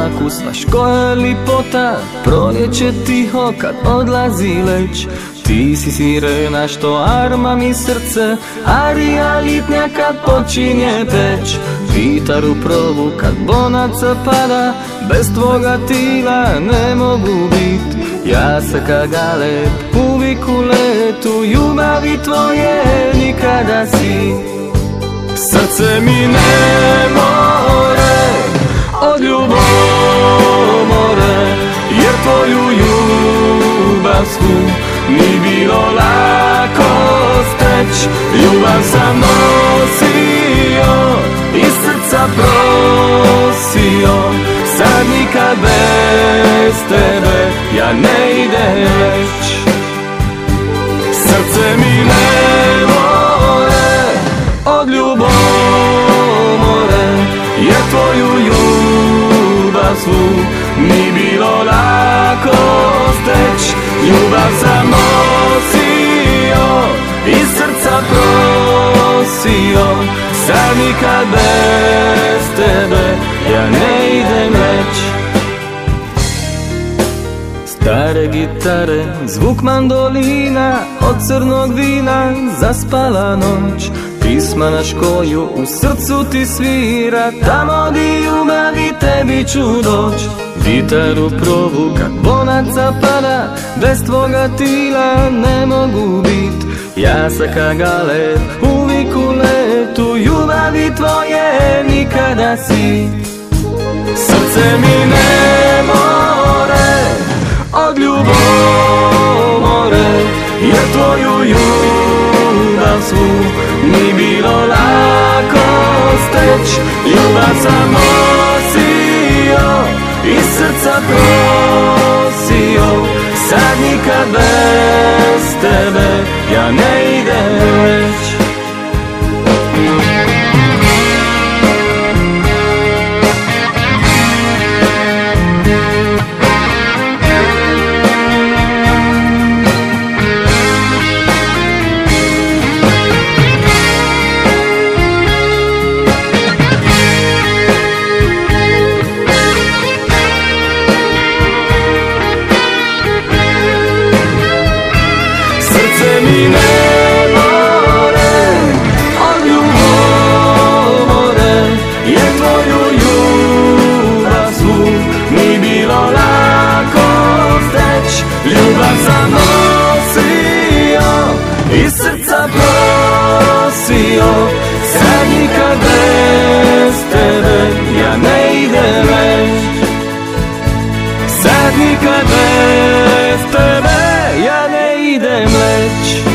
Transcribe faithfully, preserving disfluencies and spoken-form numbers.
znaku, znaš koja je lipota, proljeće tiho kad odlazi leć. Ti si sirena što arma mi srce, arija litnja kad počinje peć. Vitar u provu kad bonaca pada, bez tvoga tila ne mogu bit. Ja se ka galeb, uvijek u letu, ljubavi tvoje nikada si. Srce mi ne more od ljubomore, jer tvoju ljubav svu ni bilo lako steć. Ljubav sam nosio i srca prosio, sad nikad bez tebe ja ne idem već. Srce mi ne more od ljubomore, jer tvoju ljubav svu ni bilo lako steć. Ljubav sam nosio i srca prosio, sad nikad bez tebe ja ne idem već. Stare gitare, zvuk mandolina, od crnog vina zaspala noć. Pisma naš koju u srcu ti svira, tamo di ljubavi tebi ću doć. Vitar u provu kad bonaca pada, bez tvoga tila ne mogu bit. Ja sa ka galeb, uvijek u letu, ljubavi tvoje nikada si. Srce mi ne more od ljubomore, jer tvoju ljubav svu ni bilo lako steć. Ljubav sam nosio i srca prosio, sad nikad bez tebe ja ne idem već. Srce mi ne more od ljubomore, jer tvoju ljubav svu ni bilo lako steć. Ljubav sam nosio i srca prosio, sad nikad bez tebe ja ne idem već. Sad nikad bez tebe ja ne idem već.